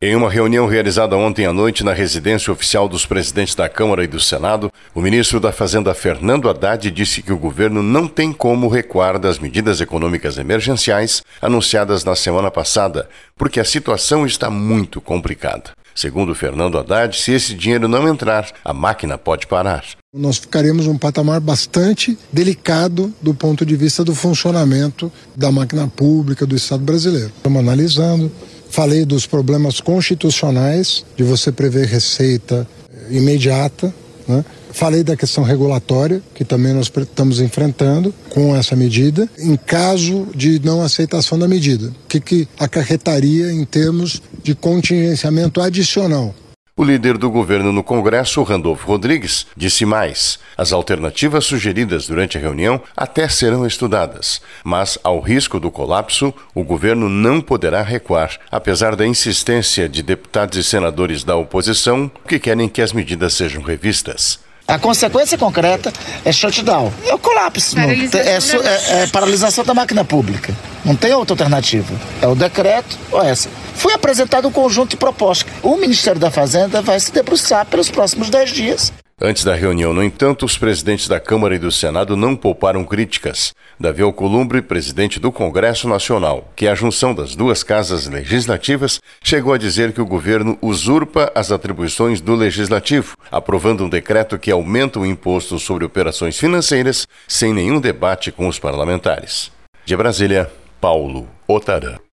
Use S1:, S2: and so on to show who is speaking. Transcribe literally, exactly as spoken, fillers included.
S1: Em uma reunião realizada ontem à noite na residência oficial dos presidentes da Câmara e do Senado, o ministro da Fazenda, Fernando Haddad, disse que o governo não tem como recuar das medidas econômicas emergenciais anunciadas na semana passada, porque a situação está muito complicada. Segundo Fernando Haddad, se esse dinheiro não entrar, a máquina pode parar.
S2: Nós ficaremos num patamar bastante delicado do ponto de vista do funcionamento da máquina pública do Estado brasileiro. Estamos analisando. Falei dos problemas constitucionais, de você prever receita imediata, né? Falei da questão regulatória, que também nós estamos enfrentando com essa medida, em caso de não aceitação da medida. O que, que acarretaria em termos de contingenciamento adicional?
S1: O líder do governo no Congresso, Randolfo Rodrigues, disse mais. As alternativas sugeridas durante a reunião até serão estudadas, mas, ao risco do colapso, o governo não poderá recuar, apesar da insistência de deputados e senadores da oposição que querem que as medidas sejam revistas.
S3: A consequência concreta é shutdown, é o colapso, é, é, é paralisação da máquina pública. Não tem outra alternativa. É o decreto ou essa. Foi apresentado um conjunto de propostas. O Ministério da Fazenda vai se debruçar pelos próximos dez dias.
S1: Antes da reunião, no entanto, os presidentes da Câmara e do Senado não pouparam críticas. Davi Alcolumbre, presidente do Congresso Nacional, que é a junção das duas casas legislativas, chegou a dizer que o governo usurpa as atribuições do Legislativo, aprovando um decreto que aumenta o imposto sobre operações financeiras sem nenhum debate com os parlamentares. De Brasília, Paulo Otarã.